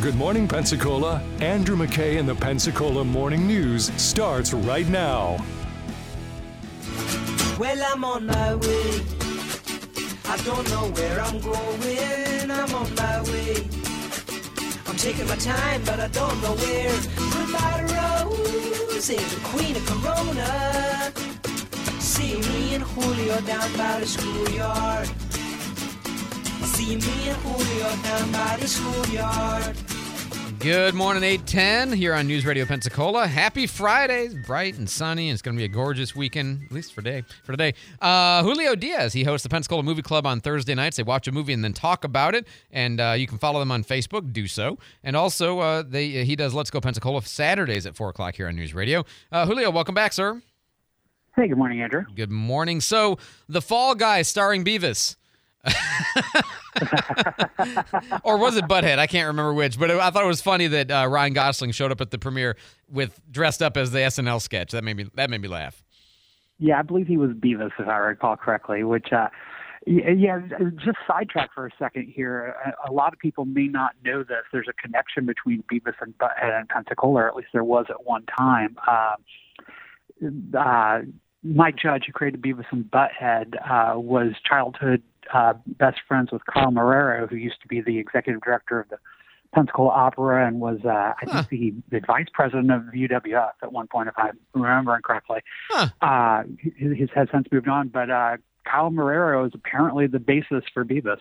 Good morning, Pensacola. Andrew McKay and the Pensacola Morning News starts right now. Well, I'm on my way. I don't know where I'm going. I'm on my way. I'm taking my time, but I don't know where. Goodbye, Rose is the queen of Corona. See me and Julio down by the schoolyard. See me and Julio down by the schoolyard. Good morning, 8:10 here on News Radio Pensacola. Happy Friday. It's bright and sunny, and it's going to be a gorgeous weekend, at least for today. Julio Diaz, he hosts the Pensacola Movie Club on Thursday nights. They watch a movie and then talk about it, and you can follow them on Facebook. Do so. And also, he does Let's Go Pensacola Saturdays at 4 o'clock here on News Radio. Julio, welcome back, sir. Hey, good morning, Andrew. Good morning. So, The Fall Guy starring Beavis. Or was it Butthead? I can't remember which, but I thought it was funny that Ryan Gosling showed up at the premiere dressed up as the SNL sketch. That made me laugh. Yeah, I believe he was Beavis, if I recall correctly, which, just sidetrack for a second here. A lot of people may not know this. There's a connection between Beavis and Butthead and Pensacola, or at least there was at one time. Mike Judge, who created Beavis and Butthead, was childhood best friends with Carl Marrero, who used to be the executive director of the Pensacola Opera and was, I think, the vice president of UWF at one point, if I'm remembering correctly. His has since moved on, but Carl Marrero is apparently the basis for Beavis.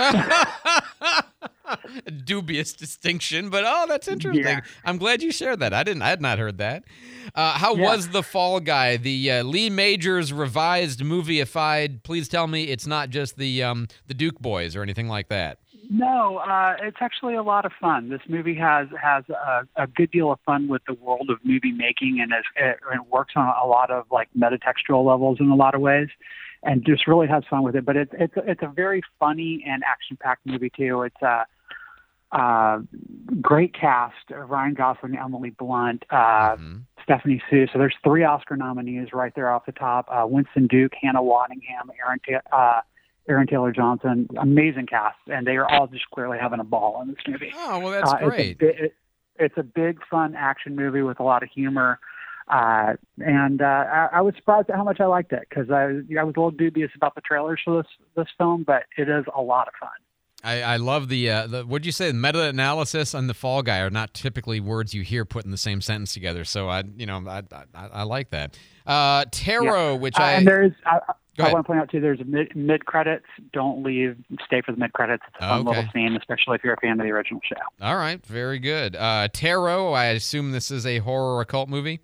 Dubious distinction, but that's interesting. Yeah. I'm glad you shared that. I had not heard that. How was The Fall Guy, the Lee Majors revised movie-ified? Please tell me it's not just the Duke Boys or anything like that. No, it's actually a lot of fun. This movie has a good deal of fun with the world of movie making, and it works on a lot of like metatextual levels in a lot of ways, and just really has fun with it. But it's a very funny and action-packed movie too. It's great cast: Ryan Gosling, Emily Blunt, Stephanie Sue. So there's 3 Oscar nominees right there off the top: Winston Duke, Hannah Waddingham, Aaron Taylor Johnson. Amazing cast, and they are all just clearly having a ball in this movie. Oh, well, that's great. It's a big, fun action movie with a lot of humor. And I was surprised at how much I liked it, because I was a little dubious about the trailers for this film, but it is a lot of fun. I love the what'd you say? Meta-analysis on The Fall Guy are not typically words you hear put in the same sentence together. So I like that. Tarot, which and there's I want to point out too, there's mid credits. Don't leave. Stay for the mid credits. It's a fun little scene, especially if you're a fan of the original show. All right, very good. Tarot. I assume this is a horror occult movie.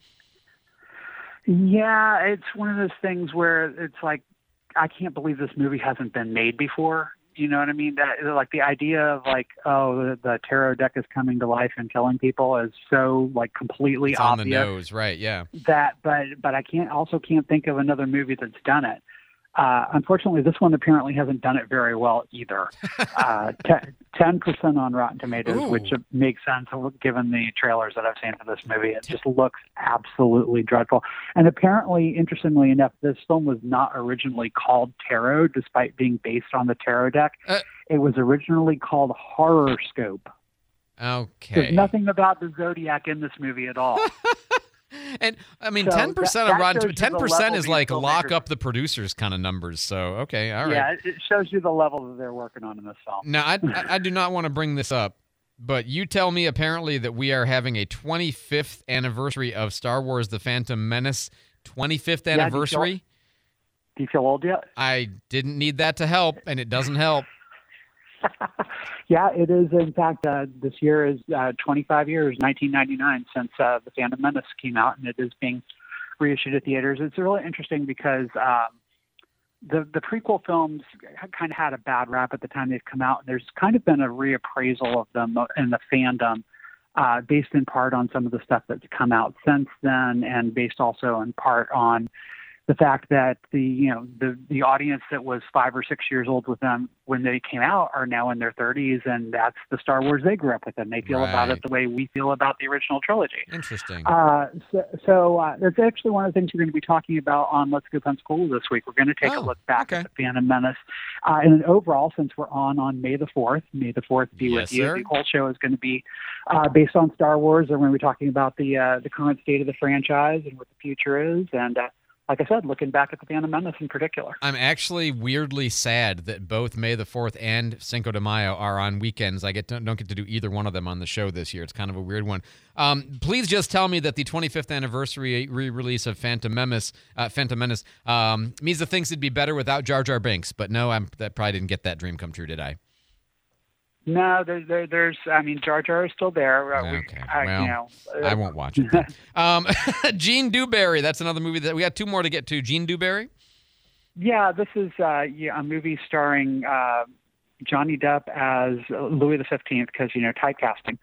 Yeah, it's one of those things where it's like, I can't believe this movie hasn't been made before. You know what I mean? That, like, the idea of like, the tarot deck is coming to life and killing people is so like completely it's obvious. on the nose, right? Yeah. But I can't think of another movie that's done it. Unfortunately, this one apparently hasn't done it very well either. 10% on Rotten Tomatoes, Ooh. which makes sense given the trailers that I've seen for this movie. It just looks absolutely dreadful. And apparently, interestingly enough, this film was not originally called Tarot, despite being based on the tarot deck. It was originally called Horrorscope. Okay. There's nothing about the Zodiac in this movie at all. And I mean, So 10% of Rotten 10% is like lock filmmakers. up the producers kind of numbers. So okay, all right. Yeah, it shows you the level that they're working on in this film. Now, I do not want to bring this up, but you tell me apparently that we are having a 25th anniversary of Star Wars: The Phantom Menace. 25th anniversary. Do you feel old yet? I didn't need that to help, and it doesn't help. Yeah, it is. In fact, this year is 25 years, 1999, since The Phantom Menace came out, and it is being reissued at theaters. It's really interesting because the prequel films kind of had a bad rap at the time they've come out, and there's kind of been a reappraisal of them in the fandom, based in part on some of the stuff that's come out since then, and based also in part on the fact that the audience that was 5 or 6 years old with them when they came out are now in their 30s, and that's the Star Wars they grew up with, and they feel about it the way we feel about the original trilogy. Interesting. So that's actually one of the things we're going to be talking about on Let's Go Pensacola this week. We're going to take a look back at the Phantom Menace. And overall, since we're on May the 4th, May the 4th be with you. Sir. The whole show is going to be based on Star Wars, and we're going to be talking about the current state of the franchise and what the future is, and like I said, looking back at the Phantom Menace in particular. I'm actually weirdly sad that both May the 4th and Cinco de Mayo are on weekends. I don't get to do either one of them on the show this year. It's kind of a weird one. Please just tell me that the 25th anniversary re-release of Phantom Menace means that things would be better without Jar Jar Binks. But no, that probably didn't get that dream come true, did I? No, there's. I mean, Jar Jar is still there. Okay. I won't watch it. Gene Dewberry. That's another movie that we got 2 more to get to. Gene Dewberry. Yeah, this is a movie starring Johnny Depp as Louis XV because typecasting.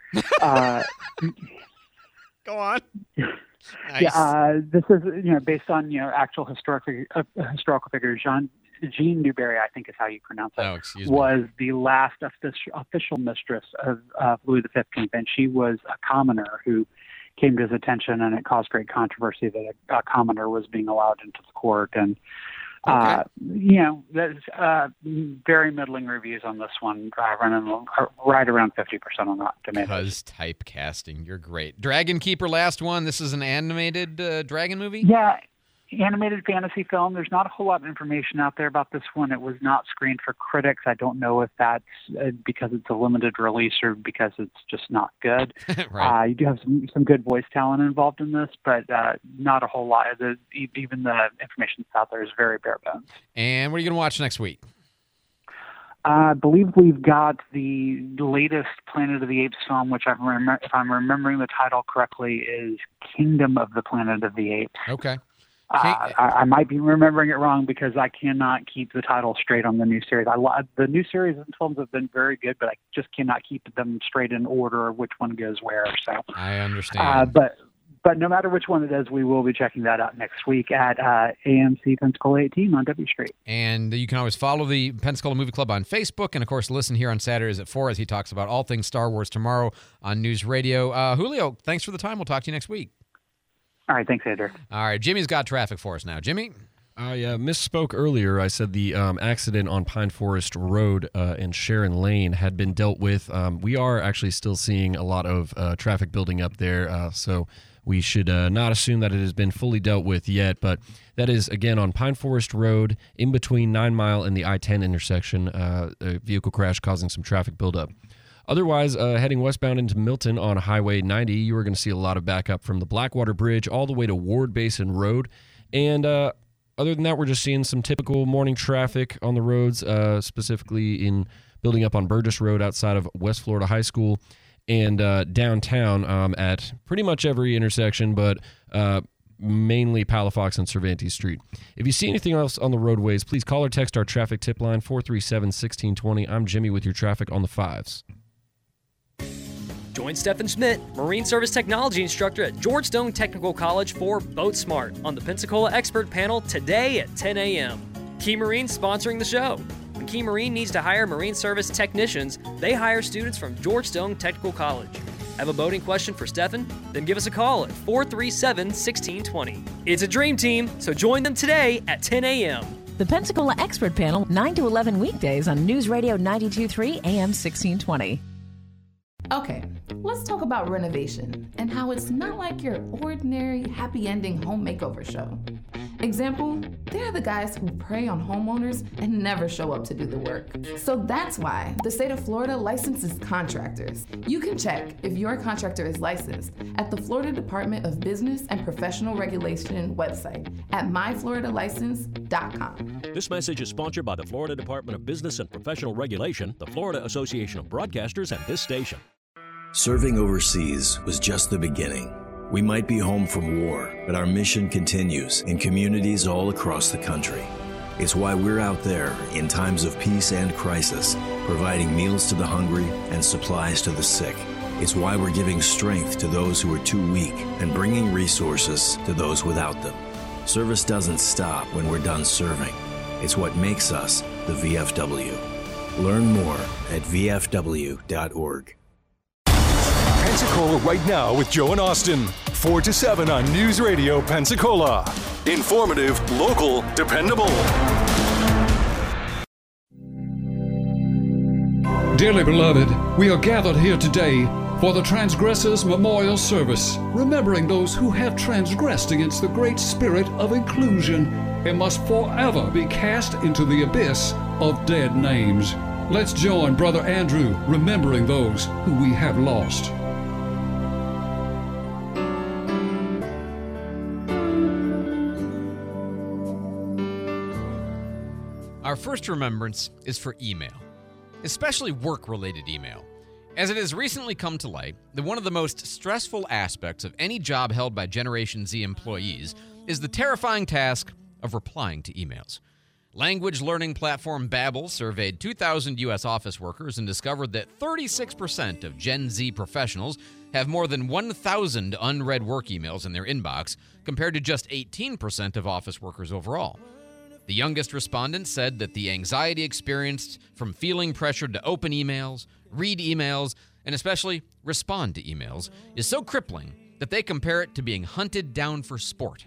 Go on. Nice. Yeah, this is based on actual historical figures. Jean Dewberry, I think is how you pronounce it, was the last official mistress of Louis XV, and she was a commoner who came to his attention, and it caused great controversy that a commoner was being allowed into the court. And there's very middling reviews on this one, running right around 50% on Rotten Tomatoes. Because typecasting, you're great. Dragon Keeper, last one. This is an animated dragon movie? Yeah. Animated fantasy film. There's not a whole lot of information out there about this one. It was not screened for critics. I don't know if that's because it's a limited release or because it's just not good. Right. You do have some good voice talent involved in this, but not a whole lot. Even the information that's out there is very bare bones. And what are you going to watch next week? I believe we've got the latest Planet of the Apes film, which if I'm remembering the title correctly, is Kingdom of the Planet of the Apes. Okay. I might be remembering it wrong because I cannot keep the title straight on the new series. The new series and films have been very good, but I just cannot keep them straight in order of which one goes where. So I understand. But no matter which one it is, we will be checking that out next week at AMC Pensacola 18 on W Street. And you can always follow the Pensacola Movie Club on Facebook, and of course listen here on Saturdays at 4 as he talks about all things Star Wars tomorrow on News Radio. Julio, thanks for the time. We'll talk to you next week. All right, thanks, Andrew. All right, Jimmy's got traffic for us now. Jimmy? I misspoke earlier. I said the accident on Pine Forest Road in Sharon Lane had been dealt with. We are actually still seeing a lot of traffic building up there, so we should not assume that it has been fully dealt with yet, but that is, again, on Pine Forest Road, in between 9 Mile and the I-10 intersection, a vehicle crash causing some traffic buildup. Otherwise, heading westbound into Milton on Highway 90, you are going to see a lot of backup from the Blackwater Bridge all the way to Ward Basin Road. And other than that, we're just seeing some typical morning traffic on the roads, specifically in building up on Burgess Road outside of West Florida High School and downtown at pretty much every intersection, but mainly Palafox and Cervantes Street. If you see anything else on the roadways, please call or text our traffic tip line, 437-1620. I'm Jimmy with your traffic on the 5s. Join Stephen Schmidt, Marine Service Technology Instructor at George Stone Technical College for Boat Smart on the Pensacola Expert Panel today at 10 a.m. Key Marine sponsoring the show. When Key Marine needs to hire Marine Service technicians, they hire students from George Stone Technical College. Have a boating question for Stephen? Then give us a call at 437-1620. It's a dream team, so join them today at 10 a.m. The Pensacola Expert Panel, 9 to 11 weekdays on News Radio 92.3 AM 1620. Okay, let's talk about renovation and how it's not like your ordinary happy ending home makeover show. Example, they're the guys who prey on homeowners and never show up to do the work. So that's why the state of Florida licenses contractors. You can check if your contractor is licensed at the Florida Department of Business and Professional Regulation website at myfloridalicense.com. This message is sponsored by the Florida Department of Business and Professional Regulation, the Florida Association of Broadcasters, and this station. Serving overseas was just the beginning. We might be home from war, but our mission continues in communities all across the country. It's why we're out there in times of peace and crisis, providing meals to the hungry and supplies to the sick. It's why we're giving strength to those who are too weak and bringing resources to those without them. Service doesn't stop when we're done serving. It's what makes us the VFW. Learn more at vfw.org. Pensacola right now with Joe and Austin. 4 to 7 on News Radio Pensacola. Informative, local, dependable. Dearly beloved, we are gathered here today for the Transgressors Memorial Service, remembering those who have transgressed against the great spirit of inclusion and must forever be cast into the abyss of dead names. Let's join Brother Andrew remembering those who we have lost. Our first remembrance is for email, especially work-related email, as it has recently come to light that one of the most stressful aspects of any job held by Generation Z employees is the terrifying task of replying to emails. Language learning platform Babbel surveyed 2,000 U.S. office workers and discovered that 36% of Gen Z professionals have more than 1,000 unread work emails in their inbox, compared to just 18% of office workers overall. The youngest respondent said that the anxiety experienced from feeling pressured to open emails, read emails, and especially respond to emails is so crippling that they compare it to being hunted down for sport.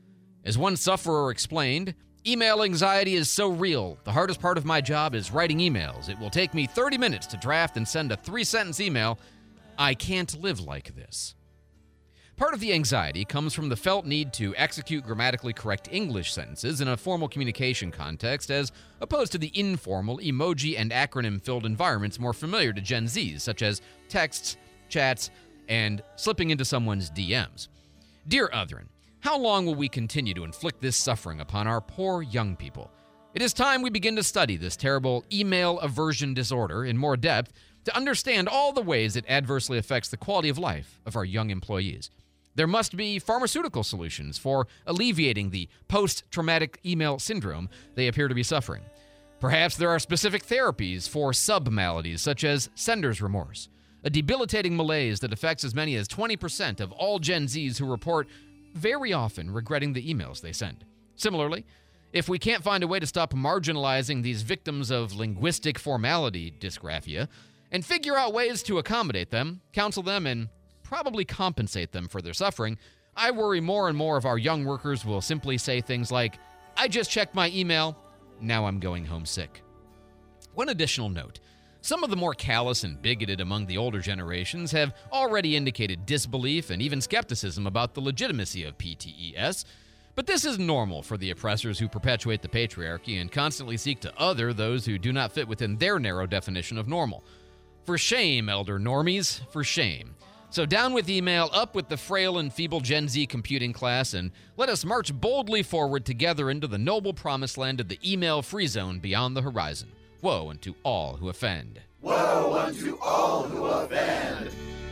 As one sufferer explained, email anxiety is so real. The hardest part of my job is writing emails. It will take me 30 minutes to draft and send a 3-sentence email. I can't live like this. Part of the anxiety comes from the felt need to execute grammatically correct English sentences in a formal communication context, as opposed to the informal, emoji and acronym-filled environments more familiar to Gen Zs, such as texts, chats, and slipping into someone's DMs. Dear Othrin, how long will we continue to inflict this suffering upon our poor young people? It is time we begin to study this terrible email aversion disorder in more depth to understand all the ways it adversely affects the quality of life of our young employees. There must be pharmaceutical solutions for alleviating the post-traumatic email syndrome they appear to be suffering. Perhaps there are specific therapies for sub-maladies such as sender's remorse, a debilitating malaise that affects as many as 20% of all Gen Zs who report very often regretting the emails they send. Similarly, if we can't find a way to stop marginalizing these victims of linguistic formality dysgraphia and figure out ways to accommodate them, counsel them, and probably compensate them for their suffering, I worry more and more of our young workers will simply say things like, I just checked my email, now I'm going home sick. One additional note. Some of the more callous and bigoted among the older generations have already indicated disbelief and even skepticism about the legitimacy of PTES, but this is normal for the oppressors who perpetuate the patriarchy and constantly seek to other those who do not fit within their narrow definition of normal. For shame, elder normies, for shame. So down with email, up with the frail and feeble Gen Z computing class, and let us march boldly forward together into the noble promised land of the email-free zone beyond the horizon. Woe unto all who offend. Woe unto all who offend.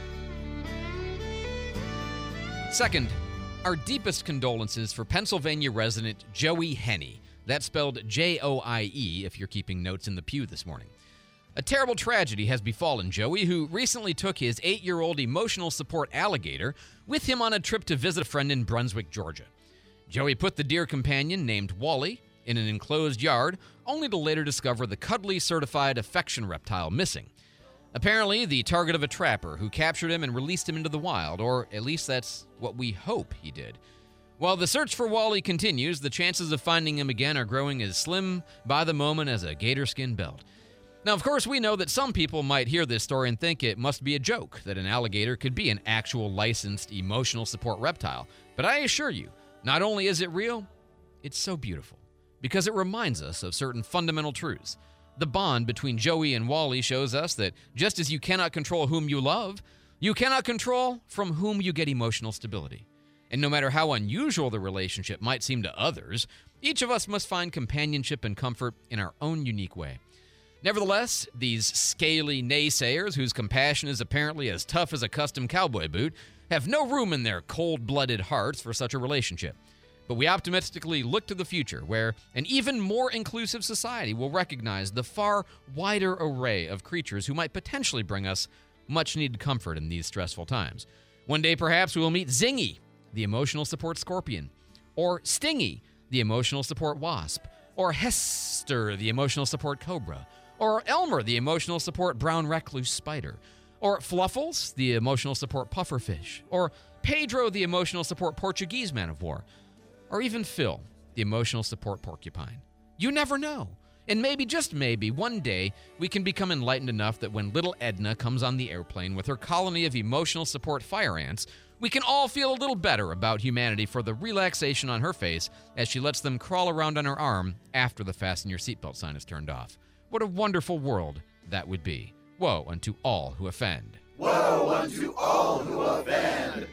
Second, our deepest condolences for Pennsylvania resident Joey Henney. That's spelled J-O-I-E if you're keeping notes in the pew this morning. A terrible tragedy has befallen Joey, who recently took his 8-year-old emotional support alligator with him on a trip to visit a friend in Brunswick, Georgia. Joey put the deer companion, named Wally, in an enclosed yard, only to later discover the cuddly certified affection reptile missing. Apparently, the target of a trapper who captured him and released him into the wild, or at least that's what we hope he did. While the search for Wally continues, the chances of finding him again are growing as slim by the moment as a gator skin belt. Now, of course, we know that some people might hear this story and think it must be a joke that an alligator could be an actual licensed emotional support reptile. But I assure you, not only is it real, it's so beautiful because it reminds us of certain fundamental truths. The bond between Joey and Wally shows us that just as you cannot control whom you love, you cannot control from whom you get emotional stability. And no matter how unusual the relationship might seem to others, each of us must find companionship and comfort in our own unique way. Nevertheless, these scaly naysayers, whose compassion is apparently as tough as a custom cowboy boot, have no room in their cold-blooded hearts for such a relationship. But we optimistically look to the future, where an even more inclusive society will recognize the far wider array of creatures who might potentially bring us much-needed comfort in these stressful times. One day, perhaps, we will meet Zingy, the emotional support scorpion, or Stingy, the emotional support wasp, or Hester, the emotional support cobra, or Elmer, the emotional support brown recluse spider, or Fluffles, the emotional support pufferfish, or Pedro, the emotional support Portuguese man of war, or even Phil, the emotional support porcupine. You never know. And maybe, just maybe, one day we can become enlightened enough that when little Edna comes on the airplane with her colony of emotional support fire ants, we can all feel a little better about humanity for the relaxation on her face as she lets them crawl around on her arm after the fasten your seatbelt sign is turned off. What a wonderful world that would be. Woe unto all who offend. Woe unto all who offend.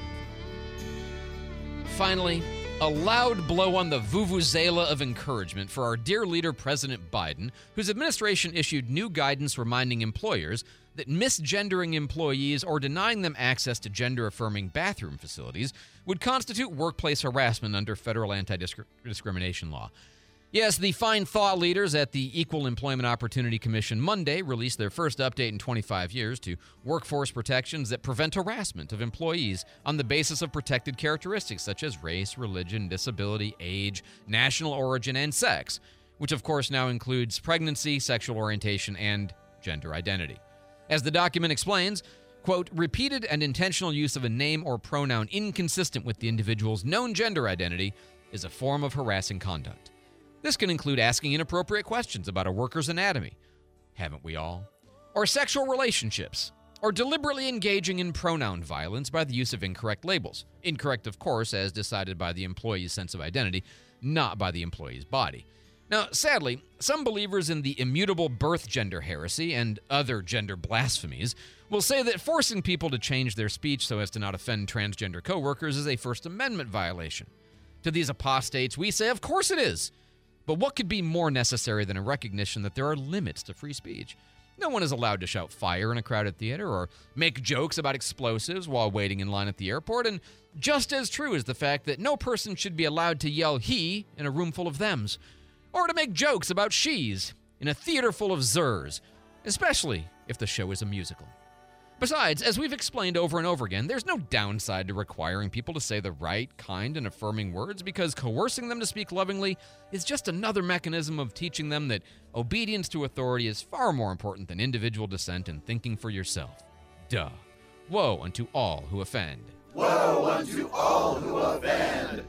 Finally, a loud blow on the vuvuzela of encouragement for our dear leader, President Biden, whose administration issued new guidance reminding employers that misgendering employees or denying them access to gender-affirming bathroom facilities would constitute workplace harassment under federal anti-discrimination law. Yes, the fine thought leaders at the Equal Employment Opportunity Commission Monday released their first update in 25 years to workforce protections that prevent harassment of employees on the basis of protected characteristics such as race, religion, disability, age, national origin, and sex, which of course now includes pregnancy, sexual orientation, and gender identity. As the document explains, quote, repeated and intentional use of a name or pronoun inconsistent with the individual's known gender identity is a form of harassing conduct. This can include asking inappropriate questions about a worker's anatomy, haven't we all? Or sexual relationships, or deliberately engaging in pronoun violence by the use of incorrect labels. Incorrect, of course, as decided by the employee's sense of identity, not by the employee's body. Now, sadly, some believers in the immutable birth gender heresy and other gender blasphemies will say that forcing people to change their speech so as to not offend transgender coworkers is a First Amendment violation. To these apostates, we say, of course it is. But what could be more necessary than a recognition that there are limits to free speech? No one is allowed to shout fire in a crowded theater or make jokes about explosives while waiting in line at the airport, and just as true is the fact that no person should be allowed to yell he in a room full of thems, or to make jokes about she's in a theater full of zers, especially if the show is a musical. Besides, as we've explained over and over again, there's no downside to requiring people to say the right, kind, and affirming words because coercing them to speak lovingly is just another mechanism of teaching them that obedience to authority is far more important than individual dissent and thinking for yourself. Duh. Woe unto all who offend. Woe unto all who offend.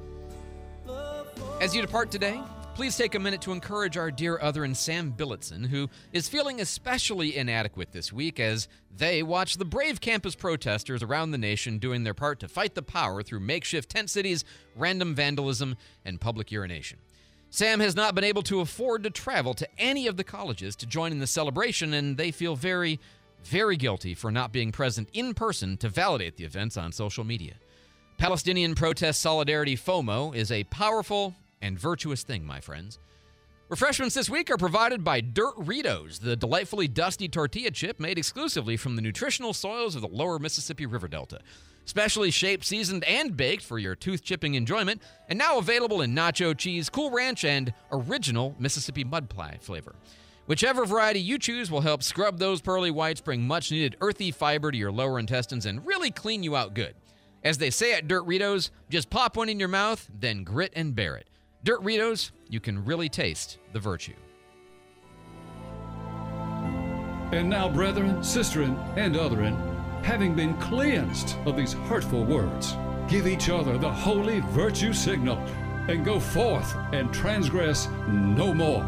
As you depart today, please take a minute to encourage our dear Otheran Sam Billotson, who is feeling especially inadequate this week as they watch the brave campus protesters around the nation doing their part to fight the power through makeshift tent cities, random vandalism, and public urination. Sam has not been able to afford to travel to any of the colleges to join in the celebration, and they feel very, very guilty for not being present in person to validate the events on social media. Palestinian protest solidarity FOMO is a powerful and virtuous thing, my friends. Refreshments this week are provided by Dirt-Ritos, the delightfully dusty tortilla chip made exclusively from the nutritional soils of the lower Mississippi River Delta. Specially shaped, seasoned, and baked for your tooth-chipping enjoyment, and now available in nacho cheese, Cool Ranch, and original Mississippi mud pie flavor. Whichever variety you choose will help scrub those pearly whites, bring much-needed earthy fiber to your lower intestines, and really clean you out good. As they say at Dirt-Ritos, just pop one in your mouth, then grit and bear it. Dirt-Ritos, you can really taste the virtue. And now, brethren, sisterin, and otherin, having been cleansed of these hurtful words, give each other the holy virtue signal, and go forth and transgress no more.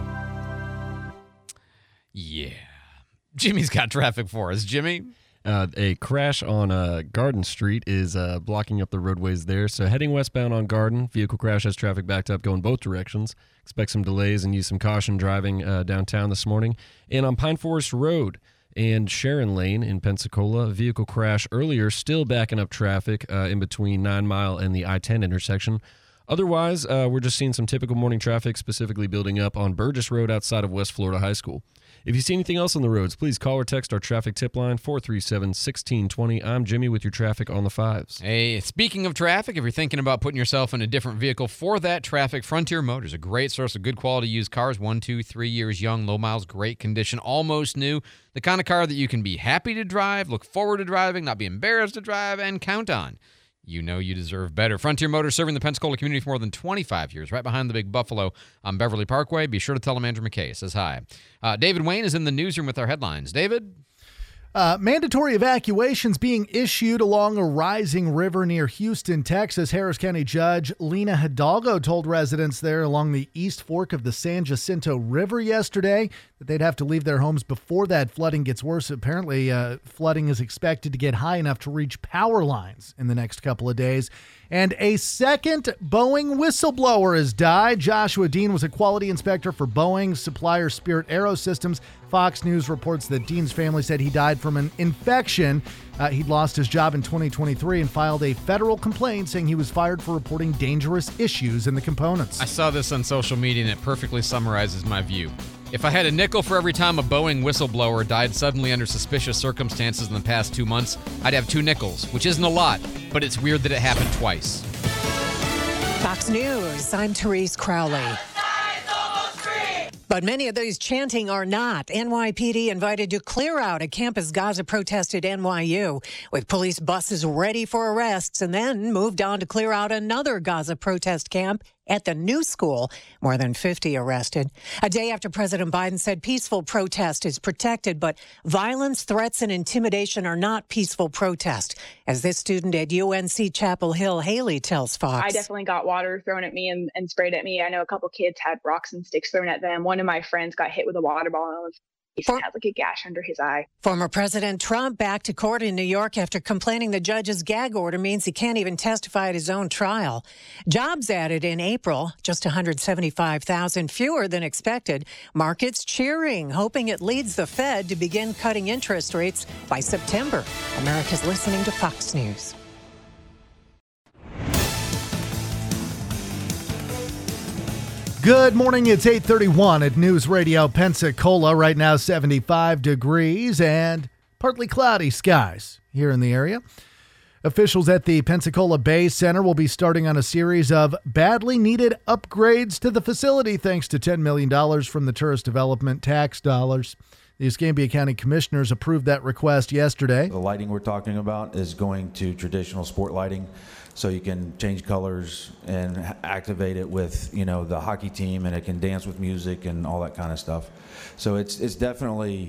Yeah. Jimmy's got traffic for us. Jimmy? A crash on Garden Street is blocking up the roadways there. So heading westbound on Garden, vehicle crash has traffic backed up going both directions. Expect some delays and use some caution driving downtown this morning. And on Pine Forest Road and Sharon Lane in Pensacola, vehicle crash earlier, still backing up traffic in between 9 Mile and the I-10 intersection. Otherwise, we're just seeing some typical morning traffic, specifically building up on Burgess Road outside of West Florida High School. If you see anything else on the roads, please call or text our traffic tip line, 437-1620. I'm Jimmy with your traffic on the fives. Hey, speaking of traffic, if you're thinking about putting yourself in a different vehicle for that traffic, Frontier Motors, a great source of good quality used cars, 1, 2, 3 years young, low miles, great condition, almost new. The kind of car that you can be happy to drive, look forward to driving, not be embarrassed to drive, and count on. you know you deserve better. Frontier Motors, serving the Pensacola community for more than 25 years, right behind the Big Buffalo on Beverly Parkway. Be sure to tell him Andrew McKay says hi. David Wayne is in the newsroom with our headlines. David? Mandatory evacuations being issued along a rising river near Houston, Texas. Harris County Judge Lena Hidalgo told residents there along the East Fork of the San Jacinto River yesterday that they'd have to leave their homes before that flooding gets worse. Apparently, flooding is expected to get high enough to reach power lines in the next couple of days. And a second Boeing whistleblower has died. Joshua Dean was a quality inspector for Boeing supplier Spirit Aerosystems. Fox News reports that Dean's family said he died from an infection. He'd lost his job in 2023 and filed a federal complaint saying he was fired for reporting dangerous issues in the components. I saw this on social media, and it perfectly summarizes my view. If I had a nickel for every time a Boeing whistleblower died suddenly under suspicious circumstances in the past 2 months, I'd have 2 nickels, which isn't a lot, but it's weird that it happened twice. Fox News, I'm Therese Crowley. But many of those chanting are not. NYPD invited to clear out a campus Gaza protest at NYU, with police buses ready for arrests, and then moved on to clear out another Gaza protest camp at the new school. More than 50 arrested. A day after President Biden said peaceful protest is protected, but violence, threats, and intimidation are not peaceful protest. As this student at UNC Chapel Hill, Haley, tells Fox. I definitely got water thrown at me and sprayed at me. I know a couple kids had rocks and sticks thrown at them. One of my friends got hit with a water ball and he had like a gash under his eye. Former President Trump back to court in New York after complaining the judge's gag order means he can't even testify at his own trial. Jobs added in April, just 175,000 fewer than expected. Markets cheering, hoping it leads the Fed to begin cutting interest rates by September. America's listening to Fox News. Good morning. It's 8:31 at News Radio Pensacola. Right now, 75 degrees and partly cloudy skies here in the area. Officials at the Pensacola Bay Center will be starting on a series of badly needed upgrades to the facility thanks to $10 million from the tourist development tax dollars. The Escambia County Commissioners approved that request yesterday. The lighting we're talking about is going to traditional sport lighting, so you can change colors and activate it with, the hockey team, and it can dance with music and all that kind of stuff. So it's definitely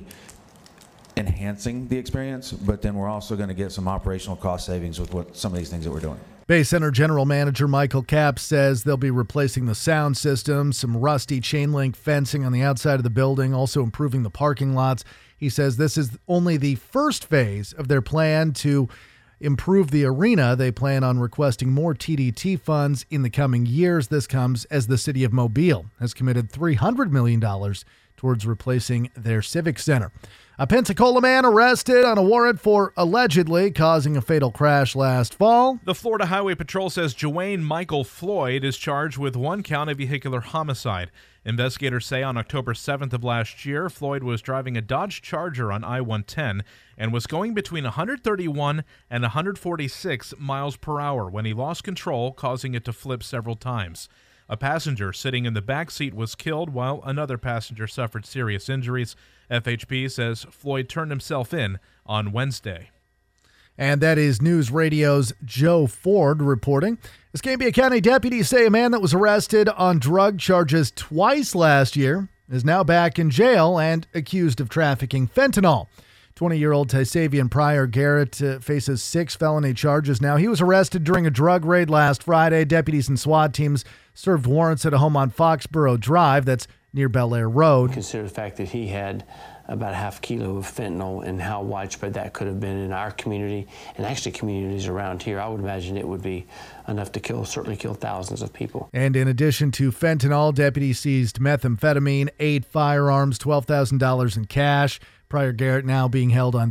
enhancing the experience, but then we're also going to get some operational cost savings with some of these things that we're doing. Bay Center General Manager Michael Capps says they'll be replacing the sound system, some rusty chain link fencing on the outside of the building, also improving the parking lots. He says this is only the first phase of their plan to improve the arena. They plan on requesting more TDT funds in the coming years. This comes as the city of Mobile has committed $300 million towards replacing their civic center. A Pensacola man arrested on a warrant for allegedly causing a fatal crash last fall. The Florida Highway Patrol says Joanne Michael Floyd is charged with 1 count of vehicular homicide. Investigators say on October 7th of last year, Floyd was driving a Dodge Charger on I-110 and was going between 131 and 146 miles per hour when he lost control, causing it to flip several times. A passenger sitting in the back seat was killed while another passenger suffered serious injuries. FHP says Floyd turned himself in on Wednesday. And that is News Radio's Joe Ford reporting. Escambia County deputies say a man that was arrested on drug charges twice last year is now back in jail and accused of trafficking fentanyl. 20-year-old Tysavian Pryor Garrett faces 6 felony charges now. He was arrested during a drug raid last Friday. Deputies and SWAT teams served warrants at a home on Foxborough Drive that's near Bel Air Road. Consider the fact that he had about 0.5 kilo of fentanyl and how widespread that could have been in our community and actually communities around here. I would imagine it would be enough to certainly kill thousands of people. And in addition to fentanyl, deputies seized methamphetamine, 8 firearms, $12,000 in cash. Pryor Garrett now being held on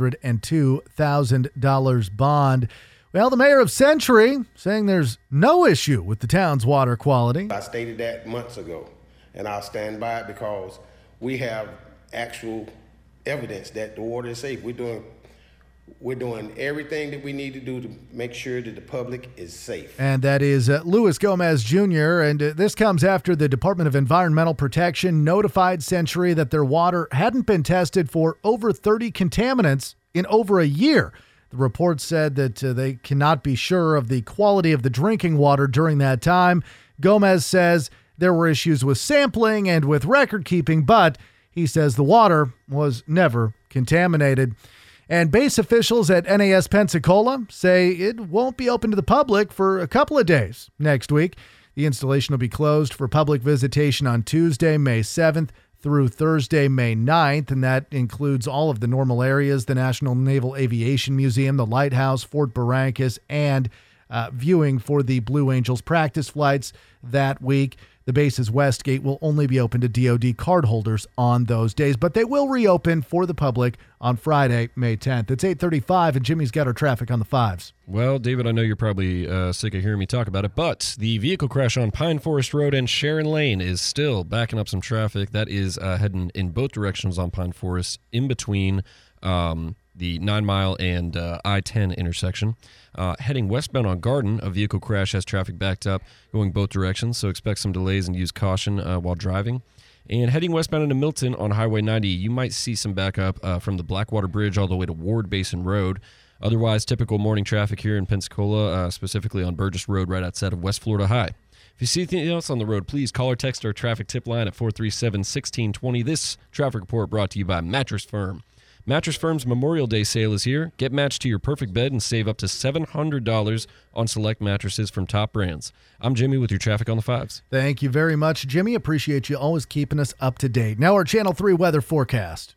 $302,000 bond. Well, the mayor of Century saying there's no issue with the town's water quality. I stated that months ago, and I'll stand by it because we have actual evidence that the water is safe. We're doing everything that we need to do to make sure that the public is safe. And that is Luis Gomez Jr., and this comes after the Department of Environmental Protection notified Century that their water hadn't been tested for over 30 contaminants in over a year. The report said that they cannot be sure of the quality of the drinking water during that time. Gomez says there were issues with sampling and with record keeping, but he says the water was never contaminated. And base officials at NAS Pensacola say it won't be open to the public for a couple of days next week. The installation will be closed for public visitation on Tuesday, May 7th through Thursday, May 9th, and that includes all of the normal areas, the National Naval Aviation Museum, the Lighthouse, Fort Barrancas, and viewing for the Blue Angels practice flights that week. The base's West Gate will only be open to DoD cardholders on those days, but they will reopen for the public on Friday, May 10th. It's 8:35, and Jimmy's got our traffic on the 5s. Well, David, I know you're probably sick of hearing me talk about it, but the vehicle crash on Pine Forest Road and Sharon Lane is still backing up some traffic. That is heading in both directions on Pine Forest, in between the 9 Mile and I-10 intersection. Heading westbound on Garden, a vehicle crash has traffic backed up going both directions, so expect some delays and use caution while driving. And heading westbound into Milton on Highway 90, you might see some backup from the Blackwater Bridge all the way to Ward Basin Road. Otherwise, typical morning traffic here in Pensacola, specifically on Burgess Road right outside of West Florida High. If you see anything else on the road, please call or text our traffic tip line at 437-1620. This traffic report brought to you by Mattress Firm. Mattress Firm's Memorial Day sale is here. Get matched to your perfect bed and save up to $700 on select mattresses from top brands. I'm Jimmy with your traffic on the 5s. Thank you very much, Jimmy. Appreciate you always keeping us up to date. Now our Channel 3 weather forecast.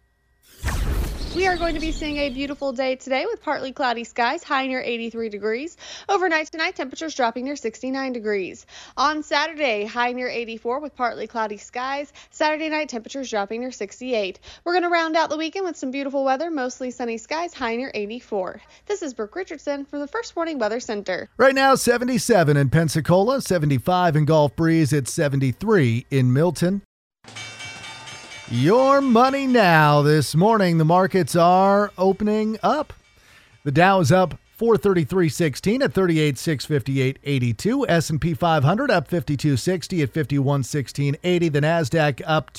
We are going to be seeing a beautiful day today with partly cloudy skies, high near 83 degrees. Overnight tonight, temperatures dropping near 69 degrees. On Saturday, high near 84 with partly cloudy skies. Saturday night, temperatures dropping near 68. We're going to round out the weekend with some beautiful weather, mostly sunny skies, high near 84. This is Brooke Richardson from the First Warning Weather Center. Right now, 77 in Pensacola, 75 in Gulf Breeze, it's 73 in Milton. Your money now. This morning, the markets are opening up. The Dow is up 433.16 at 38,658.82. S&P 500 up 52.60 at 51.1680. The NASDAQ up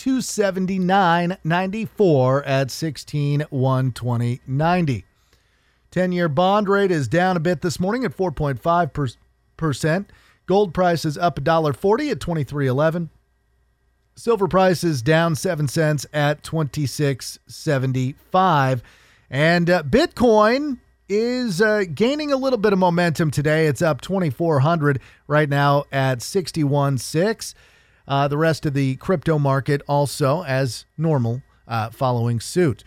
279.94 at 16,120.90. 10-year bond rate is down a bit this morning at 4.5%. Gold price is up $1.40 at $23.11. Silver price is down 7 cents at $26.75. And Bitcoin is gaining a little bit of momentum today. It's up 2,400 right now at 61.6. The rest of the crypto market also, as normal, following suit.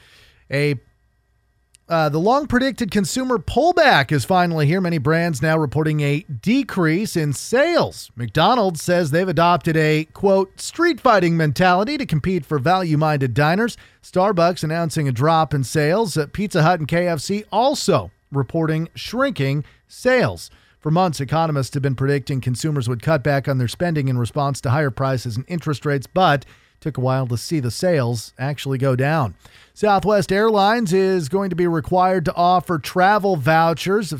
The long-predicted consumer pullback is finally here. Many brands now reporting a decrease in sales. McDonald's says they've adopted a, quote, street fighting mentality to compete for value-minded diners. Starbucks announcing a drop in sales. Pizza Hut and KFC also reporting shrinking sales. For months, economists have been predicting consumers would cut back on their spending in response to higher prices and interest rates, but took a while to see the sales actually go down. Southwest Airlines is going to be required to offer travel vouchers of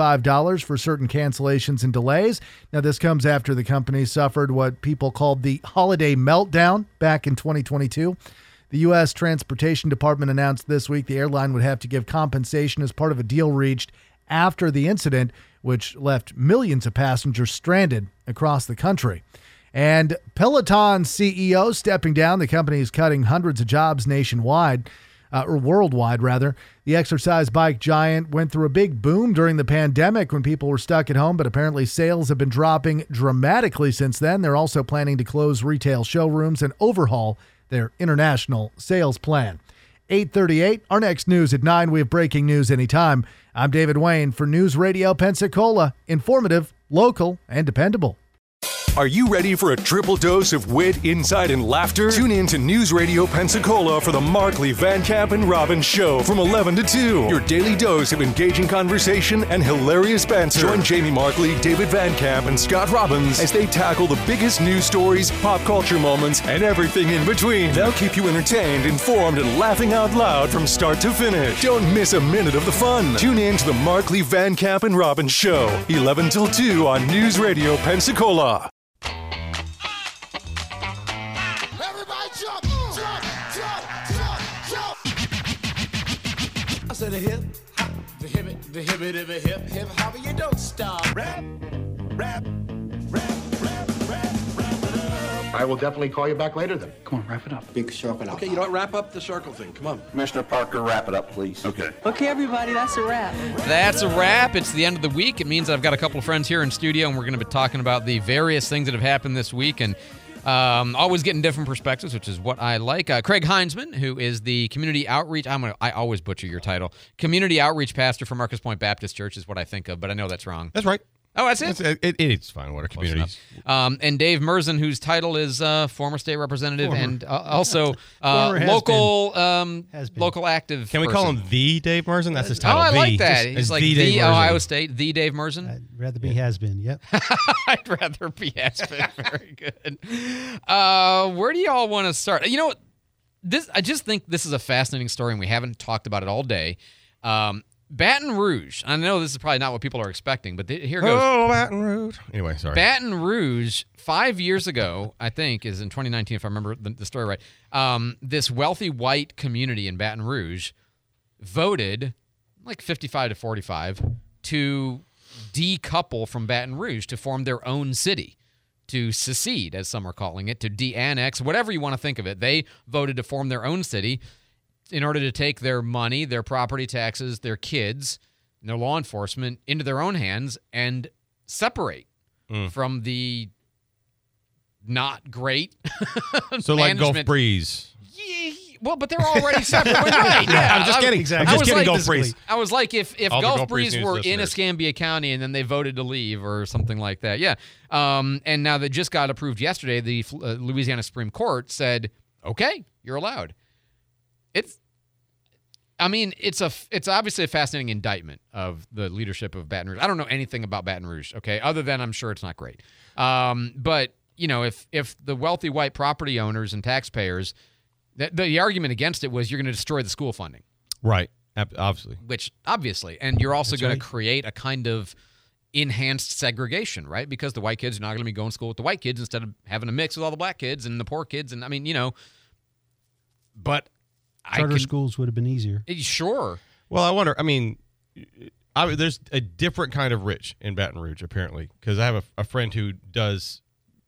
$75 for certain cancellations and delays. Now, this comes after the company suffered what people called the holiday meltdown back in 2022. The U.S. Transportation Department announced this week the airline would have to give compensation as part of a deal reached after the incident, which left millions of passengers stranded across the country. And Peloton CEO stepping down. The company is cutting hundreds of jobs nationwide, or worldwide, rather. The exercise bike giant went through a big boom during the pandemic when people were stuck at home, but apparently sales have been dropping dramatically since then. They're also planning to close retail showrooms and overhaul their international sales plan. 8:38. Our next news at 9. We have breaking news anytime. I'm David Wayne for News Radio Pensacola. Informative, local, and dependable. Are you ready for a triple dose of wit, insight, and laughter? Tune in to News Radio Pensacola for the Markley, Van Camp, and Robbins Show from 11 to 2. Your daily dose of engaging conversation and hilarious banter. Join Jamie Markley, David Van Camp, and Scott Robbins as they tackle the biggest news stories, pop culture moments, and everything in between. They'll keep you entertained, informed, and laughing out loud from start to finish. Don't miss a minute of the fun. Tune in to the Markley, Van Camp, and Robbins Show, 11 till 2 on News Radio Pensacola. To the hip, hop, the hip it, The hippie to the hip, hip hop, you don't stop. Rap, rap, rap, rap, rap, rap it up. I will definitely call you back later then. Come on, wrap it up. Big sharpen up. Okay, you know what? Wrap up the circle thing. Come on. Commissioner Parker, wrap it up, please. Okay. Okay, everybody, that's a wrap. That's a wrap. It's the end of the week. It means I've got a couple of friends here in studio, and we're going to be talking about the various things that have happened this week, and always getting different perspectives, which is what I like. Craig Heinzman, who is the community outreach, I always butcher your title, community outreach pastor for Marcus Point Baptist Church is what I think of, but I know that's wrong. That's right. Oh, that's it? It's fine. What a community. And Dave Merzen, whose title is former state representative and also Former local active Can we call him the Dave Merzen? That's his title. Oh, I like that. Just, He's like the Ohio State, the Dave Merzen. I'd rather be has-been, yep. I'd rather be has-been. Very good. Where do y'all want to start? You know, I just think this is a fascinating story, and we haven't talked about it all day. Baton Rouge. I know this is probably not what people are expecting, but here goes. Oh, Baton Rouge. Anyway, sorry. Baton Rouge, 5 years ago, I think, is in 2019, if I remember the story right. This wealthy white community in Baton Rouge voted like 55 to 45 to decouple from Baton Rouge to form their own city, to secede, as some are calling it, to de-annex, whatever you want to think of it. They voted to form their own city in order to take their money, their property taxes, their kids, and their law enforcement into their own hands and separate from the not great So like Gulf Breeze. Yeah, well, but they're already separate. Right, yeah, I'm just kidding. Exactly. I'm just kidding, Gulf Breeze. I was like, if Gulf Breeze were in listeners. Escambia County and then they voted to leave or something like that. Yeah. And now that just got approved yesterday, the Louisiana Supreme Court said, okay, you're allowed. It's obviously a fascinating indictment of the leadership of Baton Rouge. I don't know anything about Baton Rouge, okay, other than I'm sure it's not great. But, you know, if the wealthy white property owners and taxpayers, the argument against it was you're going to destroy the school funding. Right, obviously. And you're also going to create a kind of enhanced segregation, right? Because the white kids are not going to be going to school with the white kids instead of having a mix with all the black kids and the poor kids. And, I mean, you know, but Charter schools would have been easier. Sure. Well, I wonder, I mean, there's a different kind of rich in Baton Rouge, apparently, because I have a friend who does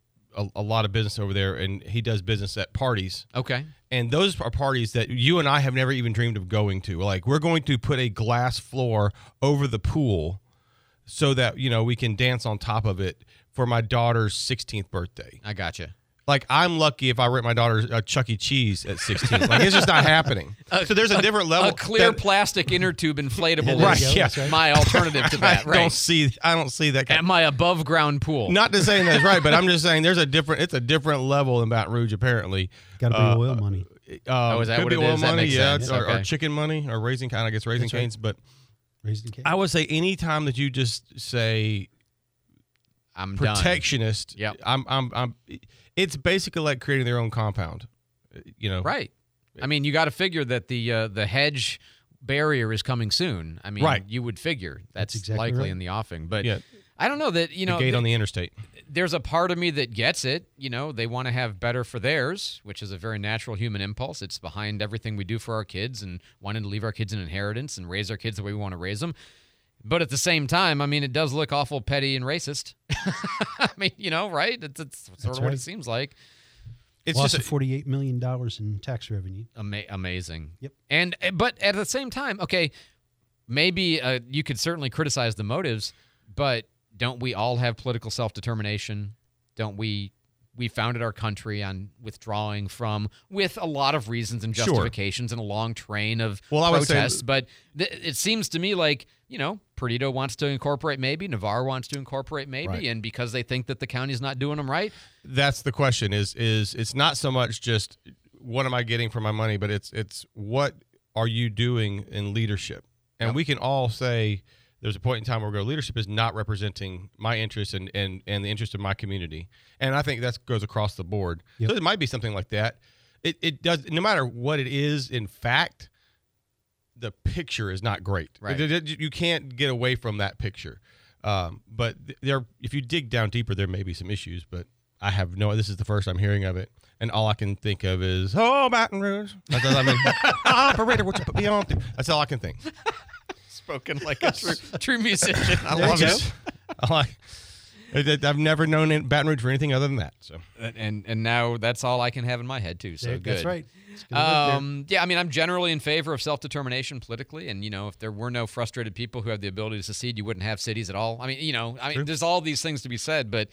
a lot of business over there, and he does business at parties. Okay. And those are parties that you and I have never even dreamed of going to. Like, we're going to put a glass floor over the pool so that, you know, we can dance on top of it for my daughter's 16th birthday. I gotcha. Like, I'm lucky if I rent my daughter a Chuck E. Cheese at 16. Like, it's just not happening. So there's a different level. A clear plastic inner tube inflatable right, is yeah. my alternative to that. I don't see that kind at my above ground pool. Not to say that's right, but I'm just saying it's a different level in Baton Rouge, apparently. Got to be oil money. Is that could what be it oil is? That money, makes yeah, sense. or chicken money, or Raising Cane's. I guess Raising Cane's, but Raising Cane's. I would say any time that you just say I'm protectionist, done. Yep. I'm it's basically like creating their own compound, you know. Right. I mean, you got to figure that the hedge barrier is coming soon. I mean, right. You would figure that's exactly likely right. in the offing, but yeah. I don't know that, you know, the gate on the interstate. There's a part of me that gets it. You know, they want to have better for theirs, which is a very natural human impulse. It's behind everything we do for our kids and wanting to leave our kids an inheritance and raise our kids the way we want to raise them. But at the same time, I mean, it does look awful petty and racist. I mean, you know, right? It's sort of what it seems like. It's lost of $48 million in tax revenue. Amazing. Yep. But at the same time, okay, maybe you could certainly criticize the motives, but don't we all have political self-determination? Don't we founded our country on withdrawing from, with a lot of reasons and justifications and a long train of protests. But it seems to me like, you know, Perdido wants to incorporate maybe, Navarre wants to incorporate maybe, right. And because they think that the county's not doing them right. That's the question is it's not so much just what am I getting for my money, but it's what are you doing in leadership? And we can all say there's a point in time where we go, leadership is not representing my interests and the interest of my community. And I think that goes across the board. Yep. So it might be something like that. It does, no matter what it is, in fact, the picture is not great. Right. You can't get away from that picture. But if you dig down deeper, there may be some issues, but I have this is the first I'm hearing of it. And all I can think of is, Baton Rouge. That's all I mean. Operator, what you put me on? That's all I can think. spoken like a true musician. I love it. I've never known Baton Rouge for anything other than that. So, and now that's all I can have in my head too. So good. That's right. Yeah, I mean, I'm generally in favor of self-determination politically, and if there were no frustrated people who have the ability to secede, you wouldn't have cities at all. I mean, there's all these things to be said, but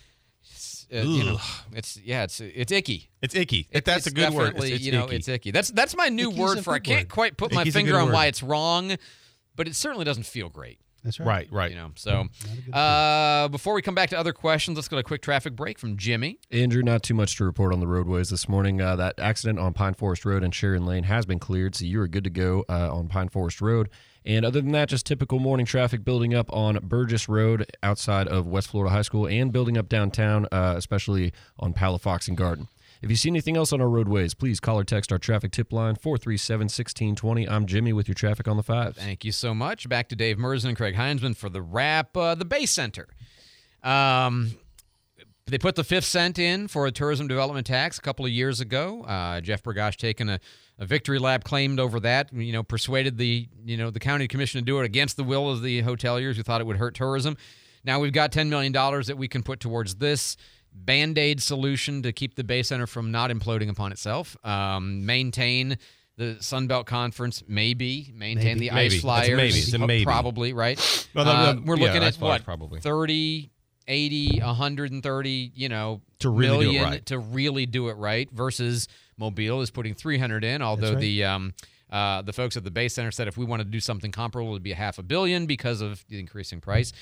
it's icky. It's icky. That's a good word. It's icky. It's icky. That's my new word for. I can't quite put my finger on why it's wrong, but it certainly doesn't feel great. That's right. Right. So before we come back to other questions, let's go to a quick traffic break from Jimmy. Andrew, not too much to report on the roadways this morning. That accident on Pine Forest Road and Sharon Lane has been cleared, so you are good to go on Pine Forest Road. And other than that, just typical morning traffic building up on Burgess Road outside of West Florida High School and building up downtown, especially on Palafox and Garden. If you see anything else on our roadways, please call or text our traffic tip line, 437-1620. I'm Jimmy with your traffic on the 5s. Thank you so much. Back to Dave Merzen and Craig Heinzman for the wrap. The Bay Center. They put the 5th cent in for a tourism development tax a couple of years ago. Jeff Bergosh taking a victory lap, claimed over that, persuaded the county commission to do it against the will of the hoteliers who thought it would hurt tourism. Now we've got $10 million that we can put towards this Band-Aid solution to keep the Bay Center from not imploding upon itself. Maintain the Sun Belt Conference, maintain the Ice Flyers. It's a maybe. Probably, right? Well, we're looking at what? Probably 30, 80, 130, to really million do it right. to really do it right, versus Mobile is putting 300 in, although the folks at the Bay Center said if we wanted to do something comparable, it would be $500 million because of the increasing price.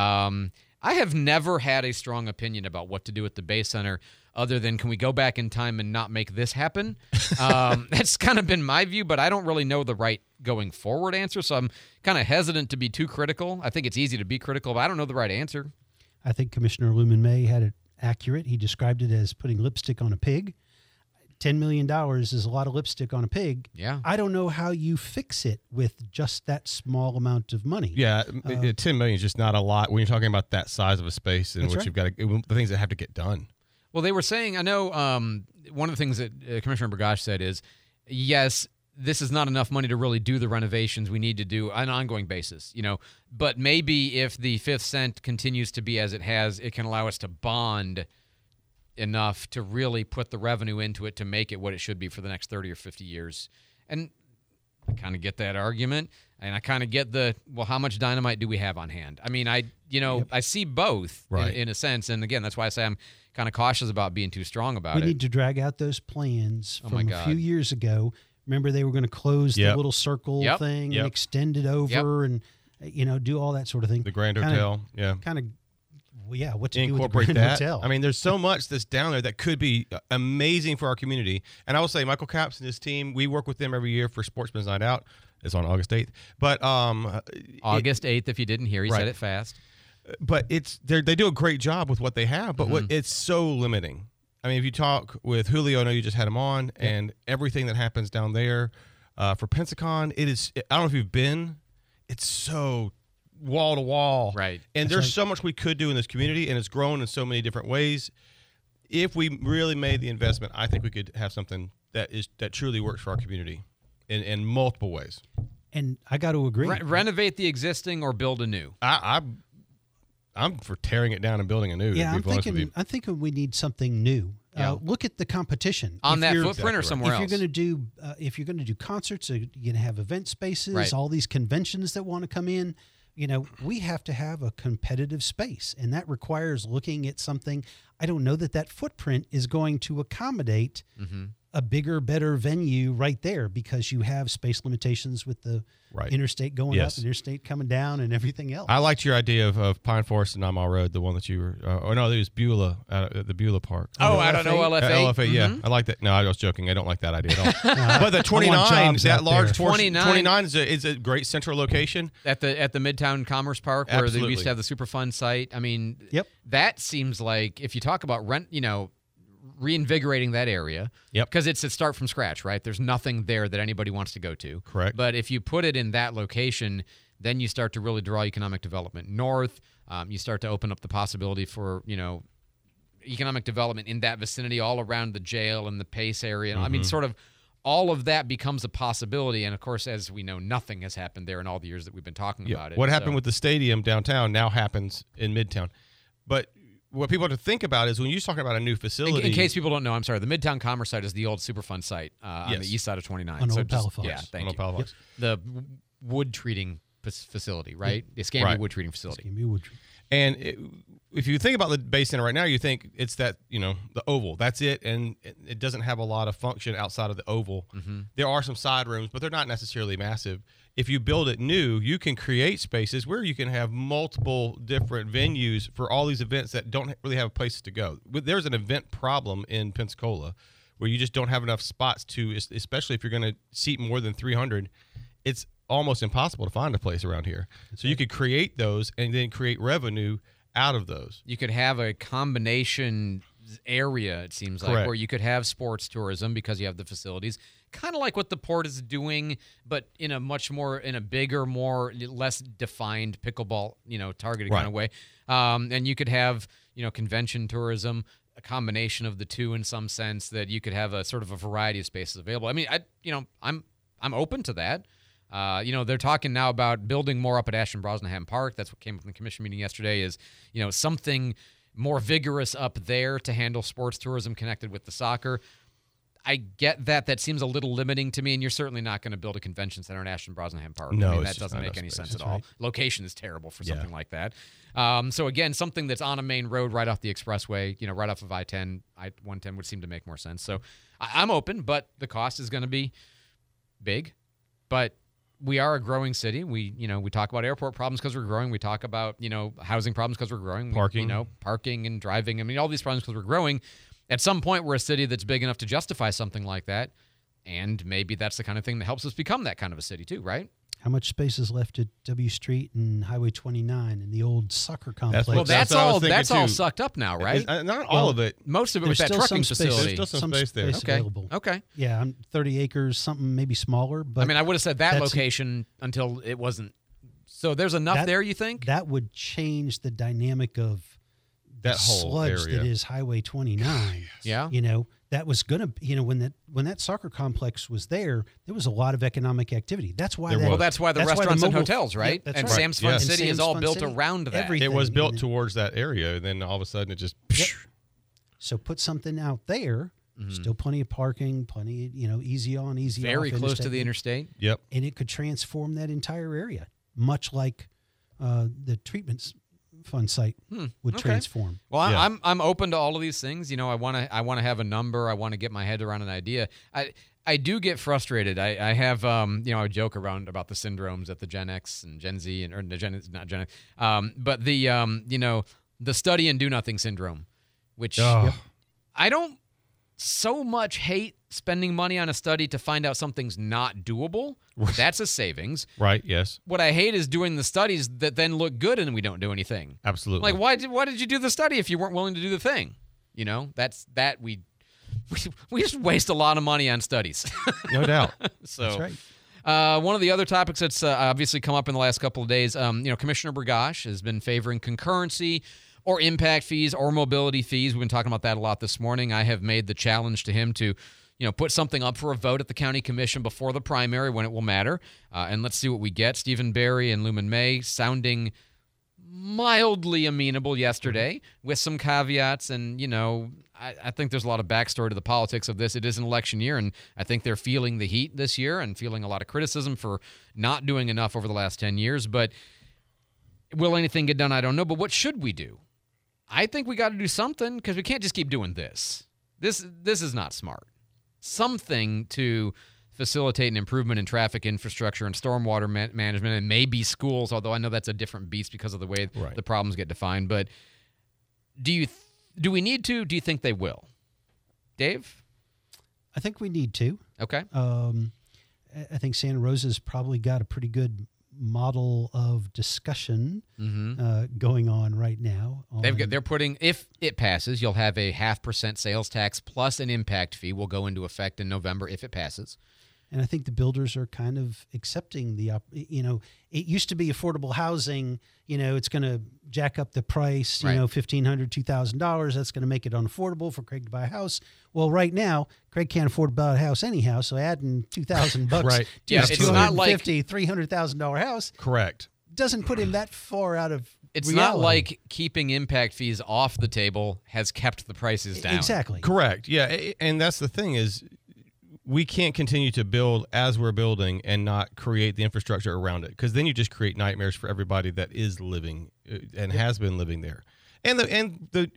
I have never had a strong opinion about what to do at the Bay Center other than, can we go back in time and not make this happen? That's kind of been my view, but I don't really know the right going forward answer, so I'm kind of hesitant to be too critical. I think it's easy to be critical, but I don't know the right answer. I think Commissioner Lumen May had it accurate. He described it as putting lipstick on a pig. $10 million is a lot of lipstick on a pig. Yeah. I don't know how you fix it with just that small amount of money. Yeah, $10 million is just not a lot when you're talking about that size of a space in which you've got the things that have to get done. Well, they were saying, I know one of the things that Commissioner Bergosh said is, yes, this is not enough money to really do the renovations we need to do on an ongoing basis, but maybe if the 5th cent continues to be as it has, it can allow us to bond enough to really put the revenue into it to make it what it should be for the next 30 or 50 years. And I kind of get that argument, and I kind of get how much dynamite do we have on hand? I mean, I see both in a sense, and again, that's why I say I'm kind of cautious about being too strong about it. We need to drag out those plans from a few years ago. Remember, they were going to close the little circle thing and extend it over and do all that sort of thing. The Grand Hotel, what to incorporate do with the Grand that. Hotel. I mean, there's so much that's down there that could be amazing for our community. And I will say, Michael Capps and his team, we work with them every year for Sportsman's Night Out. It's on August 8th. But August 8th, if you didn't hear, he said it fast. But they do a great job with what they have, but it's so limiting. I mean, if you talk with Julio, I know you just had him on, and everything that happens down there for Pensacon, I don't know if you've been, it's so wall to wall. Right. And there's so much we could do in this community, and it's grown in so many different ways. If we really made the investment, I think we could have something that truly works for our community in multiple ways. And I got to agree. Renovate the existing or build a new. I'm for tearing it down and building a new. Yeah, I'm thinking we need something new. Look at the competition on that footprint or somewhere else. If you're going to do concerts, you're going to have event spaces, all these conventions that want to come in. We have to have a competitive space, and that requires looking at something. I don't know that footprint is going to accommodate a bigger, better venue right there, because you have space limitations with the interstate going up and interstate coming down and everything else. I liked your idea of Pine Forest and Nine Mile Road, the one that you were, it was Beulah, the Beulah Park. I don't know, LFA. LFA, yeah. I like that. No, I was joking. I don't like that idea at all. But the 29, that large 29 is a great central location. At the Midtown Commerce Park, where they used to have the Superfund site. I mean, that seems like, if you talk about reinvigorating that area, because it's a start from scratch, right? There's nothing there that anybody wants to go to. Correct. But if you put it in that location, then you start to really draw economic development north. You start to open up the possibility for, economic development in that vicinity, all around the jail and the Pace area. I mean, sort of all of that becomes a possibility. And, of course, as we know, nothing has happened there in all the years that we've been talking about it. What happened with the stadium downtown now happens in Midtown. But what people have to think about is when you're talking about a new facility. In case people don't know, I'm sorry, the Midtown Commerce site is the old Superfund site on the east side of 29. On so Old Palafox. Yeah, thank On you. Old Palafox. The wood treating facility, right? The Escambia wood treating facility. And if you think about the Bay Center right now, you think it's that, the oval. That's it, and it doesn't have a lot of function outside of the oval. Mm-hmm. There are some side rooms, but they're not necessarily massive. If you build it new, you can create spaces where you can have multiple different venues for all these events that don't really have a place to go. There's an event problem in Pensacola where you just don't have enough spots to, especially if you're going to seat more than 300. It's almost impossible to find a place around here. So you could create those and then create revenue out of those. You could have a combination area, it seems like, Correct. where you could have sports tourism because you have the facilities, kind of like what the Port is doing, but in a bigger, less defined pickleball, targeted kind of way. And you could have, convention tourism, a combination of the two in some sense, that you could have a sort of a variety of spaces available. I mean, I'm open to that. They're talking now about building more up at Ashton Brosnahan Park. That's what came up in the commission meeting yesterday is, something more vigorous up there to handle sports tourism connected with the soccer. I get that. That seems a little limiting to me, and you're certainly not going to build a convention center in Ashton Brosnahan Park. No, I mean, it's that just doesn't not make enough any space. sense at That's all. right. Location is terrible for Yeah. something like that. So again, something that's on a main road right off the expressway, right off of I-10, I-110 would seem to make more sense. So I'm open, but the cost is going to be big. But we are a growing city. We talk about airport problems because we're growing. We talk about, housing problems because we're growing. Parking. Parking and driving. I mean, all these problems because we're growing. At some point, we're a city that's big enough to justify something like that. And maybe that's the kind of thing that helps us become that kind of a city too, right? How much space is left at W Street and Highway 29 and the old soccer complex? That's all sucked up now, right? Not all of it. Most of it was There's that still trucking some space. facility. There's still some space there. available. Okay. Yeah, 30 acres, something maybe smaller. But I mean, I would have said that that's- location until it wasn't. So there's enough that- there, you think? That would change the dynamic of That the whole sludge area. that is Highway 29. Yeah. That was going to, when that soccer complex was there was a lot of economic activity. That's why. That's why the restaurants and hotels, right? Yeah, that's and right. Sam's Fun And City is Sam's all Fun built City, around that. everything. It was built And towards that area, and then all of a sudden it just. So put something out there. Still plenty of parking, plenty, easy on, easy off. Very close to the interstate. Yep. And it could transform that entire area, much like the treatment fund site would Okay. transform. Well, I'm open to all of these things. I want to have a number. I want to get my head around an idea. I do get frustrated. I have I joke around about the syndromes at the Gen X and Gen Z or the Gen not Gen X, but the the study and do nothing syndrome, which I don't so much hate spending money on a study to find out something's not doable. That's a savings. Right, yes. What I hate is doing the studies that then look good and we don't do anything. Absolutely. Like, why did you do the study if you weren't willing to do the thing? We just waste a lot of money on studies. No doubt. So, That's right. one of the other topics that's obviously come up in the last couple of days, Commissioner Burgash has been favoring concurrency or impact fees or mobility fees. We've been talking about that a lot this morning. I have made the challenge to him to put something up for a vote at the county commission before the primary when it will matter. And let's see what we get. Stephen Barry and Lumen May sounding mildly amenable yesterday with some caveats. And, I think there's a lot of backstory to the politics of this. It is an election year, and I think they're feeling the heat this year and feeling a lot of criticism for not doing enough over the last 10 years. But will anything get done? I don't know. But what should we do? I think we got to do something because we can't just keep doing this. This is not smart. Something to facilitate an improvement in traffic infrastructure and stormwater management and maybe schools, although I know that's a different beast because of the way the problems get defined. But do we need to? Do you think they will? Dave? I think we need to. Okay. I think Santa Rosa's probably got a pretty good model of discussion going on right now. They're putting, if it passes, you'll have a 0.5% sales tax plus an impact fee will go into effect in November if it passes. And I think the builders are kind of accepting it used to be affordable housing, it's going to jack up the price, Right. $1,500, $2,000. That's going to make it unaffordable for Craig to buy a house. Well, right now, Craig can't afford to buy a house anyhow. So adding $2,000 Right. to Yeah, his it's not like $300,000 house Correct. doesn't put him that far out of It's reality. not like keeping impact fees off the table has kept the prices down. Exactly. Correct. Yeah, and that's the thing is we can't continue to build as we're building and not create the infrastructure around it, because then you just create nightmares for everybody that is living and has been living there. And the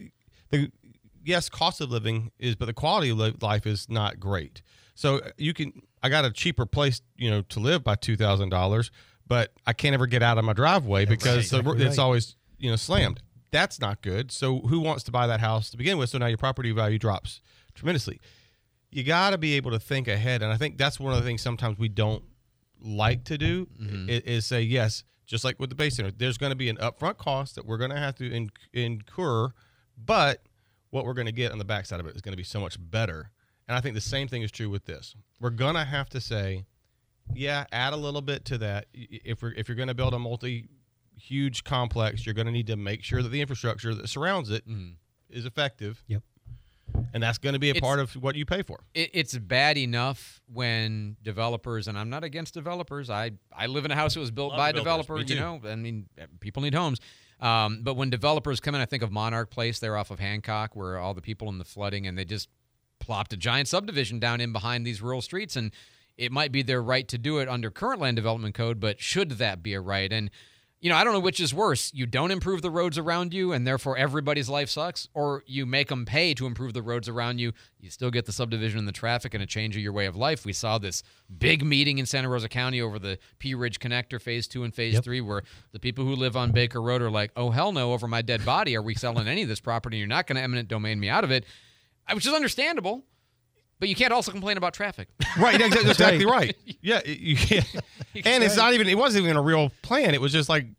yes, cost of living is, but the quality of life is not great. So I got a cheaper place, to live by $2,000, but I can't ever get out of my driveway because it's always, slammed. That's not good. So who wants to buy that house to begin with? So now your property value drops tremendously. You got to be able to think ahead. And I think that's one of the things sometimes we don't like to do is say, yes, just like with the base center, there's going to be an upfront cost that we're going to have to incur, but what we're going to get on the backside of it is going to be so much better. And I think the same thing is true with this. We're going to have to say, yeah, add a little bit to that. If you're going to build a huge complex, you're going to need to make sure that the infrastructure that surrounds it is effective. Yep. And that's going to be a part of what you pay for. It's bad enough when developers, and I'm not against developers. I live in a house that was built by a developer, Me too. I mean, people need homes. But when developers come in, I think of Monarch Place there off of Hancock, where all the people in the flooding, and they just plopped a giant subdivision down in behind these rural streets. And it might be their right to do it under current land development code, but should that be a right? And I don't know which is worse. You don't improve the roads around you, and therefore everybody's life sucks, or you make them pay to improve the roads around you. You still get the subdivision and the traffic and a change of your way of life. We saw this big meeting in Santa Rosa County over the P Ridge Connector Phase 2 and Phase 3, where the people who live on Baker Road are like, oh, hell no, over my dead body. Are we selling any of this property? You're not going to eminent domain me out of it, which is understandable. But you can't also complain about traffic. Right, that's exactly right. Yeah, you can't. And it wasn't even a real plan. It was just like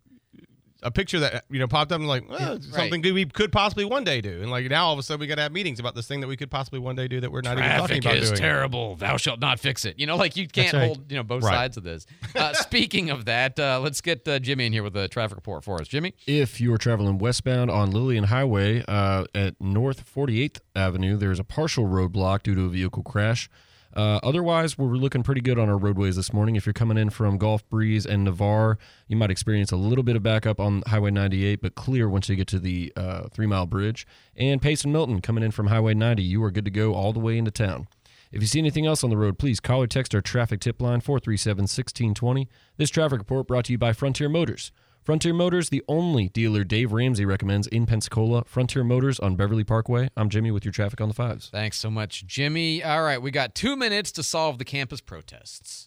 a picture that popped up and like, well, something we could possibly one day do. And like now all of a sudden we got to have meetings about this thing that we could possibly one day do that we're not even talking about doing. Traffic is terrible. Thou shalt not fix it. You can't hold both sides of this. Speaking of that, let's get Jimmy in here with a traffic report for us. Jimmy? If you are traveling westbound on Lillian Highway at North 48th Avenue, there's a partial roadblock due to a vehicle crash. Otherwise, we're looking pretty good on our roadways this morning. If you're coming in from Gulf Breeze and Navarre, you might experience a little bit of backup on Highway 98, but clear once you get to the 3 Mile Bridge. And Pace and Milton coming in from Highway 90, you are good to go all the way into town. If you see anything else on the road, please call or text our traffic tip line 437-1620. This traffic report brought to you by Frontier Motors. Frontier Motors, the only dealer Dave Ramsey recommends in Pensacola. Frontier Motors on Beverly Parkway. I'm Jimmy with your traffic on the 5s. Thanks so much, Jimmy. All right, we got 2 minutes to solve the campus protests.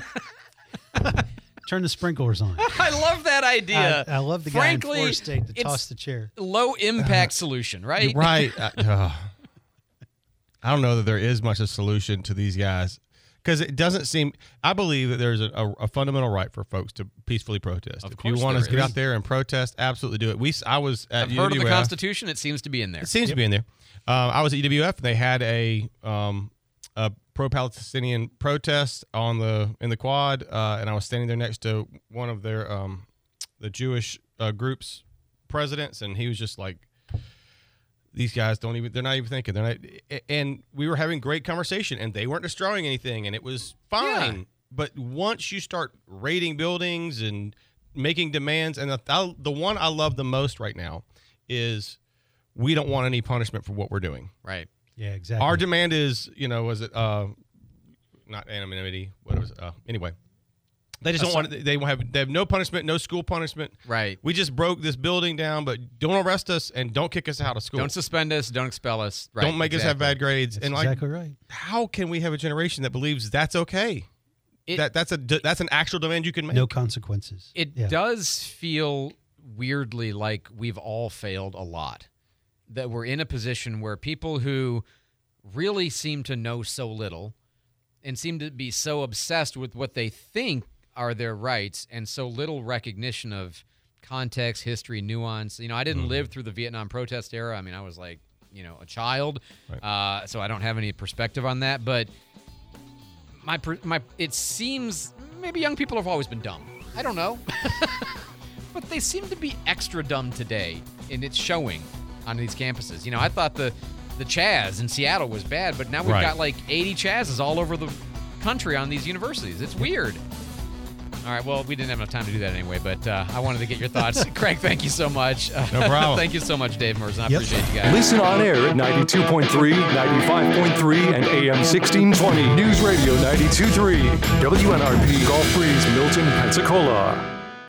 Turn the sprinklers on. I love that idea. I love the guy in Florida State to toss the chair. Low impact solution, right? You're right. I don't know that there is much of a solution to these guys. Because it doesn't seem, I believe that there's a fundamental right for folks to peacefully protest. If you want to get out there and protest, absolutely do it. I was at UWF. I've heard of the Constitution. It seems to be in there. It seems to be in there. I was at UWF, and they had a pro-Palestinian protest in the quad, and I was standing there next to one of their the Jewish group's presidents, and he was just like, these guys they're not even thinking. And we were having great conversation, and they weren't destroying anything, and it was fine. Yeah. But once you start raiding buildings and making demands, and the one I love the most right now is we don't want any punishment for what we're doing. Right. Yeah, exactly. Our demand is, was it not anonymity? What was it? Anyway. They just don't want it. They have no punishment, no school punishment. Right. We just broke this building down, but don't arrest us and don't kick us out of school. Don't suspend us. Don't expel us. Right. Don't make us have bad grades. That's exactly right. How can we have a generation that believes that's okay? That's an actual demand you can make. No consequences. It does feel weirdly like we've all failed a lot. That we're in a position where people who really seem to know so little and seem to be so obsessed with what they think are their rights and so little recognition of context, history, nuance. I didn't live through the Vietnam protest era. I mean, I was like, a child. Right. So I don't have any perspective on that. But it seems maybe young people have always been dumb. I don't know. But they seem to be extra dumb today, and it's showing on these campuses. You know, I thought the Chaz in Seattle was bad, but now we've got like 80 Chazes all over the country on these universities. It's weird. All right, well, we didn't have enough time to do that anyway, but I wanted to get your thoughts. Craig, thank you so much. No problem. Thank you so much, Dave Merson. I appreciate you guys. Listen on air at 92.3, 95.3, and AM 1620. News Radio 92.3. WNRP Gulf Breeze, Milton, Pensacola.